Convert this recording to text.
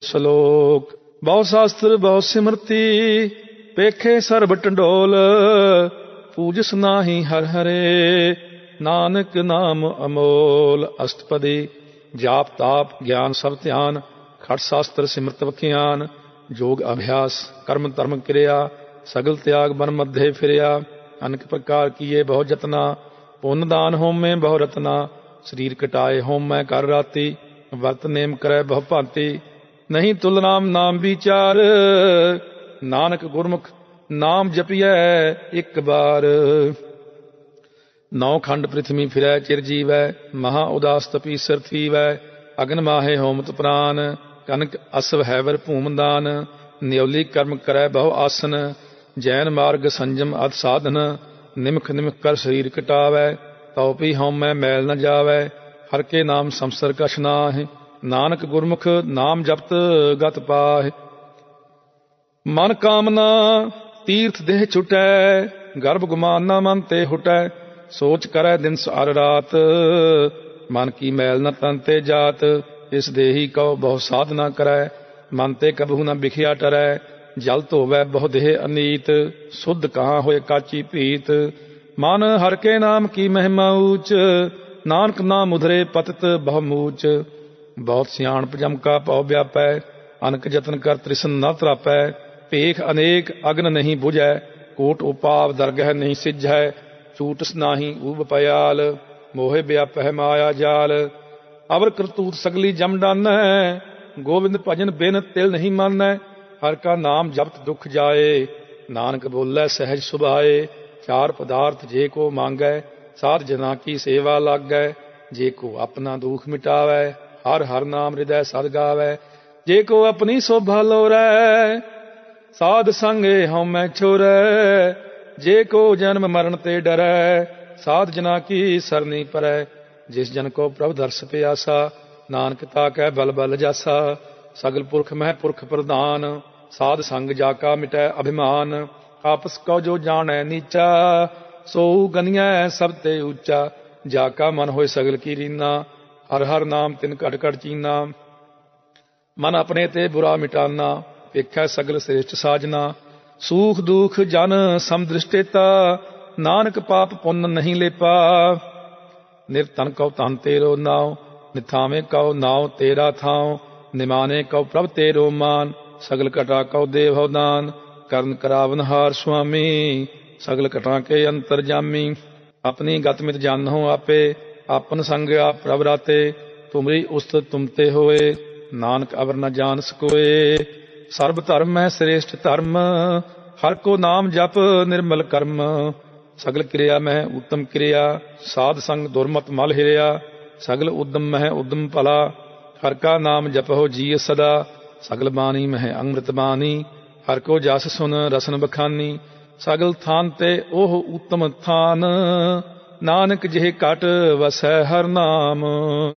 ਸਲੋਕ। ਬਹੁ ਸ਼ਾਸਤਰ ਬਹੁ ਸਿਮਰਤੀ, ਪੇਖੇ ਸਰਬ ਟੰਡੋਲ। ਪੂਜਸ ਨਾਹੀ ਹਰ ਹਰੇ, ਨਾਨਕ ਨਾਮ ਅਮੋਲ। ਅਸ਼ਟਪਦੀ। ਜਾਪ ਤਾਪ ਗਿਆਨ ਸਭ ਧਿਆਨ, ਖਟ ਸ਼ਾਸਤਰ ਸਿਮਰਤ ਵਖਿਆਨ। ਜੋਗ ਅਭਿਆਸ ਕਰਮ ਧਰਮ ਕਿਰਿਆ, ਸਗਲ ਤਿਆਗ ਬਨ ਮੱਧੇ ਫਿਰਿਆ। ਅਨੇਕ ਪ੍ਰਕਾਰ ਕੀਏ ਬਹੁ ਜਤਨਾ, ਪੁੰਨ ਦਾਨ ਹੋਮੇ ਬਹੁ ਰਤਨਾ। ਸਰੀਰ ਕਟਾਏ ਹੋਮੈ ਕਰ ਰਾਤੀ, ਵਰਤ ਨੇਮ ਕਰੈ ਬਹੁ ਭਾਂਤੀ। ਨਹੀਂ ਤੁਲ ਰਾਮ ਨਾਮ ਵਿਚਾਰ, ਨਾਨਕ ਗੁਰਮੁਖ ਨਾਮ ਜਪੀਐ ਇੱਕ ਬਾਰ। ਨੌ ਖੰਡ ਪ੍ਰਿਥਵੀ ਫਿਰੈ ਚਿਰ ਜੀਵੈ, ਮਹਾ ਉਦਾਸ ਤਪੀਸਰ ਥੀਵੈ। ਅਗਨ ਮਾਹੇ ਹੋਮਤ ਪ੍ਰਾਨ, ਕਨਕ ਅਸਵ ਹੈਵਰ ਭੂਮ ਦਾਨ। ਨਿਉਲੀ ਕਰਮ ਕਰੈ ਬਹੁ ਆਸਨ, ਜੈਨ ਮਾਰਗ ਸੰਜਮ ਅਤ ਸਾਧਨ। ਨਿਮਖ ਨਿਮਖ ਕਰ ਸਰੀਰ ਕਟਾਵੈ, ਤਉ ਪੀ ਹਉਮੈ ਮੈਲ ਨ ਜਾਵੈ। ਹਰ ਕੇ ਨਾਮ ਸੰਸਰ ਕਛ ਨਾਹਿ, ਨਾਨਕ ਗੁਰਮੁਖ ਨਾਮ ਜਪਤ ਗਤ ਪਾਹਿ। ਮਨ ਕਾਮਨਾ ਤੀਰਥ ਦੇਹ ਛੁਟੈ, ਗਰਭ ਗੁਮਾਨ ਨਾ ਮਨ ਤੇ ਹੁਟੈ। ਸੋਚ ਕਰੈ ਦਿਨ ਸਾਰ ਰਾਤ, ਮਨ ਕੀ ਮੈਲ ਨ ਤਨ ਤੇ ਜਾਤ। ਇਸ ਦੇਹੀ ਕਉ ਬਹੁ ਸਾਧਨਾ ਕਰੈ, ਮਨ ਤੇ ਕਬਹੂ ਨ ਬਿਖਿਆ ਟਰੈ। ਜਲ ਧੋਵੈ ਬਹੁ ਦੇਹ ਅਨੀਤ, ਸੁਧ ਕਹਾਂ ਹੋਏ ਕਾਚੀ ਭੀਤ। ਮਨ ਹਰ ਕੇ ਨਾਮ ਕੀ ਮਹਿਮਾ ਊਚ, ਨਾਨਕ ਨਾਮ ਉਧਰੇ ਪਤਿਤ ਬਹੁ ਮੂਚ। ਬਹੁਤ ਸਿਆਣਪ ਜਮ ਕਾ ਭਉ ਵਿਆਪੈ, ਅਨਕ ਜਤਨ ਕਰ ਤ੍ਰਿਸ਼ਨ ਨ ਤਰਾਪੈ। ਭੇਖ ਅਨੇਕ ਅਗਨ ਨਹੀਂ ਬੁਝੈ, ਕੋਟ ਉਪਾਵ ਦਰਗਹਿ ਨਹੀਂ ਸਿਝੈ। ਝੂਟਸ ਨਾਹੀ ਊਬ ਪਯਾਲ, ਮੋਹਿ ਵਿਆਪਹਿ ਮਾਇਆ ਜਾਲ। ਅਵਰ ਕਰਤੂਤ ਸਗਲੀ ਜਮ ਡਾਨੈ, ਗੋਬਿੰਦ ਭਜਨ ਬਿਨ ਤਿਲ ਨਹੀਂ ਮਾਨੈ। ਹਰ ਕਾ ਨਾਮ ਜਪਤ ਦੁਖ ਜਾਏ, ਨਾਨਕ ਬੋਲੇ ਸਹਿਜ ਸੁਭਾਏ। ਚਾਰ ਪਦਾਰਥ ਜੇ ਕੋ ਮੰਗੈ, ਸਾਧ ਜਨਾ ਕੀ ਸੇਵਾ ਲਾਗੈ। ਜੇ ਕੋ ਆਪਣਾ ਦੁਖ ਮਿਟਾਵੈ, ਹਰ ਹਰ ਨਾਮ ਹਿਰਦੈ ਸਦ ਗਾਵੈ। ਜੇ ਕੋ ਆਪਣੀ ਸੋਭਾ ਲੋਰੈ, ਸਾਧ ਸੰਗੇ ਹਉਮੈ ਛੋਰੈ। ਜੇ ਕੋ ਜਨਮ ਮਰਨ ਤੇ ਡਰੈ, ਸਾਧ ਜਨਾ ਕੀ ਸਰਨੀ ਪਰੈ। ਜਿਸ ਜਨ ਕੋ ਪ੍ਰਭ ਦਰਸ ਪਿਆਸਾ, ਨਾਨਕ ਤਾ ਕੈ ਬਲ ਬਲ ਜਾਸਾ। ਸਗਲ ਪੁਰਖ ਮਹਿ ਪੁਰਖ ਪ੍ਰਧਾਨ, ਸਾਧ ਸੰਗ ਜਾ ਕਾ ਮਿਟੈ ਅਭਿਮਾਨ। ਆਪਸ ਕਉ ਜੋ ਜਾਣੈ ਨੀਚਾ, ਸੋ ਗਨੀਐ ਸਭ ਤੇ ਉੱਚਾ। ਜਾ ਕਾ ਮਨ ਹੋਏ ਸਗਲ ਕੀ ਰੀਨਾ, ਹਰ ਹਰ ਨਾਮ ਤਿਨ ਘਟ ਘਟ ਚੀਨਾ। ਮਨ ਆਪਣੇ ਤੇ ਬੁਰਾ ਮਿਟਾਨਾ, ਵੇਖੈ ਸਗਲ ਸ੍ਰੇਸ਼ਟ ਸਾਜਨਾ। ਸੂਖ ਦੁਖ ਜਨ ਸਮਦ੍ਰਿਸ਼ਟੇਤਾ, ਨਾਨਕ ਪਾਪ ਪੁੰਨ ਨਹੀਂ ਲੇਪਾ। ਨਿਰਤਨ ਕਉ ਤਨ ਤੇਰੋ ਨਾਉ, ਨਿਥਾਵੇਂ ਕਉ ਨਾਉ ਤੇਰਾ ਥਾਉ। ਨਿਮਾਨੇ ਕਉ ਪ੍ਰਭ ਤੇਰੋ ਮਾਨ, ਸਗਲ ਕਟਾ ਕਉ ਦੇ ਭਉ ਦਾਨ। ਕਰਨ ਕਰਾਵਨ ਹਾਰ ਸੁਆਮੀ, ਸਗਲ ਕਟਾ ਕੇ ਅੰਤਰ ਜਾਮੀ। ਆਪਣੀ ਗਤ ਮਿਤ ਜਾਨਹੁ ਆਪੇ, ਆਪਨ ਸੰਗ ਆਪ ਪ੍ਰਭ ਰਾਤੇ। ਤੁਮਰੀ ਉਸਤਤ ਤੁਮ ਤੇ ਹੋਏ, ਨਾਨਕ ਅਵਰ ਨ ਜਾਨ ਸਕੋਏ। ਸਰਬ ਧਰਮ ਹੈ ਸ੍ਰੇਸ਼ਟ ਧਰਮ, ਹਰ ਕੋ ਨਾਮ ਜਪ ਨਿਰਮਲ ਕਰਮ। ਸਗਲ ਕਿਰਿਆ ਮਹਿ ਉੱਤਮ ਕਿਰਿਆ, ਸਾਧ ਸੰਗ ਦੁਰਮਤ ਮਲ ਹਿਰਿਆ। ਸਗਲ ਉਦਮ ਮਹਿ ਉਦਮ ਭਲਾ, ਹਰ ਕਾ ਨਾਮ ਜਪਹੁ ਜੀਅ ਸਦਾ। ਸਗਲ ਬਾਣੀ ਮਹਿ ਅੰਮ੍ਰਿਤ ਬਾਣੀ, ਹਰ ਕੋ ਜਸ ਸੁਨ ਰਸਨ ਬਖਾਨੀ। ਸਗਲ ਥਾਨ ਤੇ ਉਹ ਉੱਤਮ ਥਾਨ, ਨਾਨਕ ਜਿਹ ਘਟ ਵਸੈ ਹਰ ਨਾਮ।